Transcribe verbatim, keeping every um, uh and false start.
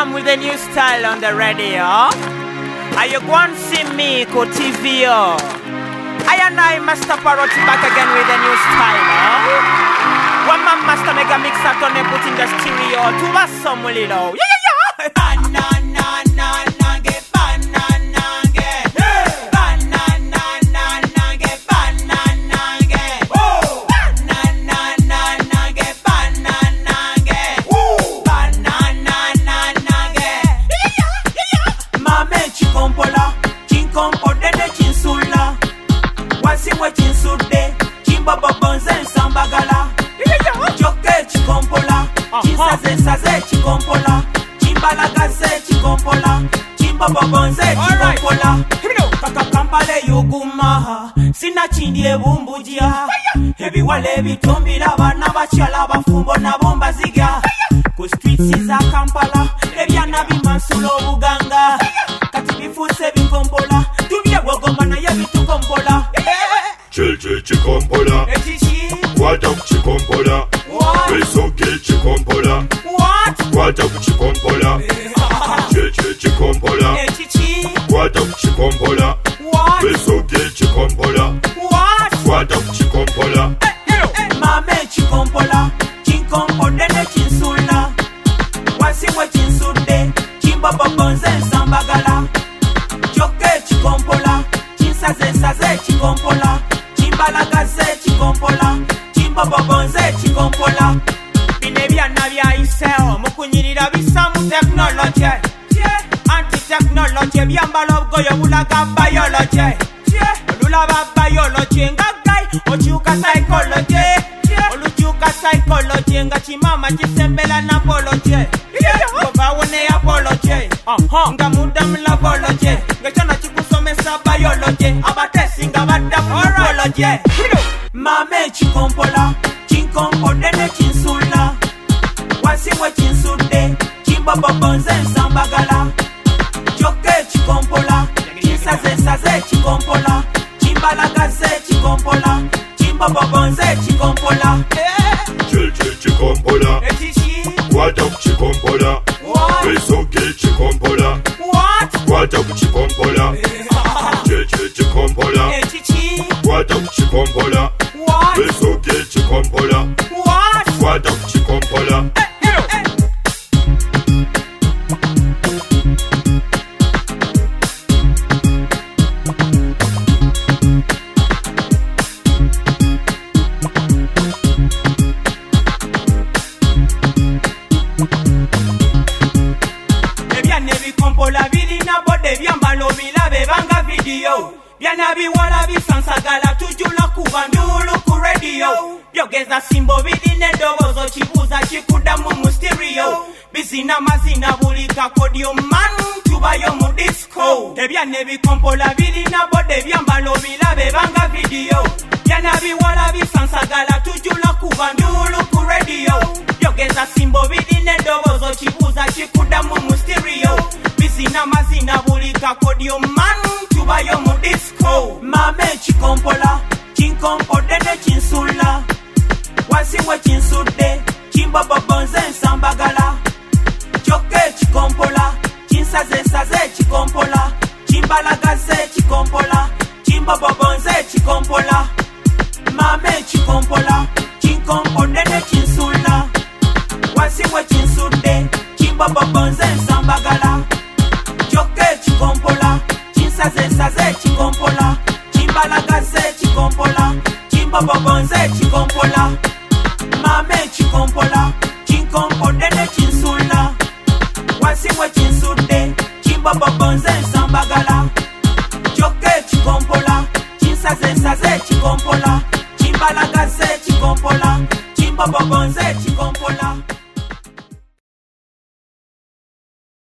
come with a new style on the radio. Are you going to see me ko T V? I and I Master Parrot back again with a new style. Oh? One man Master Mega Mix at on and put in the stereo to us some little. Yeah, yeah, yeah. Banana, na, na, get banana, get. Banana, na, na, get banana, get. Banana, na, na, get banana, get. Banana, na, na, get. Yeah, yeah, yeah, yeah. Mame chikompola, chinkompo dede chinsula. Wasiwe chinsude, chimbaba bonze nsambagala. Choke chikompola, chinsaze saze chikompola. Chimbalagaze chikompola, chimbaba bonze chikompola. Kaka kampale yugumaha, sina chindi ebumbujia. Hebi wale bitombila bana bachala bafumbo na bomba ziga. Ku streets za Kampala, ebyana bimansulo buganga. Kati bifuse bikompola, tumye wogoma na yebitukompola. Chil chil chikompola, kwata kuchikompola, besoke chikompola, kwata kuchikompola, chil chil chikompola, kwata kuchikompola, besoke chikompola, kwata kuchikompola. Mame chikompola, chinkompo dene chinsula, wasiwe chinsude, chimbaba bonze nsambagala. Choke chikompola, chinsaze saze chikompola. Chimbalagaze chikompola, chimbaba bonze chikompola. Bine byana bya iseo, mukunyirira bisamu technology. Anti-technology, byambalo bgoyo bulaga biology. Olulaba biology, ngagai, ochuka psychology. Oluchuka psychology, nga chimama chisembela na apology. Koba wone apology, nga muda mlavology. Nga chana chikusomesa biology, abatesi nga bada apology. Mame chikompola, chinkompo dene chinsula. Wasiwe chinsude, chimbaba bonze nsambagala. Choke chikompola, chinsaze saze chikompola. Chimbalagaze chikompola, chimbaba bonze chikompola. Chil chil chikompola, kwata kuchikompola, besoke chikompola, kwata kuchikompola. Chil chil chikompola, kwata kuchikompola, besoke chikompola, kwata kuchikompola. Byana biwala bisansagala tujula kuba ndulu ku radio. Byogeza simbo biline dobozo chibuza chikudamu mu stereo. Bizina mazina bulika kodio man tubayo mu disco. Ebyane bikompola bilina bode byambalo bilabe banga video. Byana biwala bisansagala tujula kuba ndulu ku radio. Byogeza simbo biline dobozo chibuza chikudamu mu stereo. Bizina mazina bulika kodio man tubayo mu disco. Mame chikompola, chinkompo dene chinsula. Wasiwe chinsude, chimbaba bonze nsambagala. Choke chikompola, chinsaze saze chikompola. Chimbalagaze chikompola, chimbaba bonze chikompola. Mame chikompola, chinkompo dene chinsula. Wasiwe chinsude, chimbaba bonze nsambagala. Choke chikompola, chinsaze saze chikompola. Chimbalagaze chikompola, chimbaba bonze chikompola. Mame chikompola, chinkompo dene chinsula. Wasiwe chinsude, chimbaba bonze nsambagala. Choke chikompola, chinsaze saze chikompola. Chimbalagaze chikompola, chimbaba bonze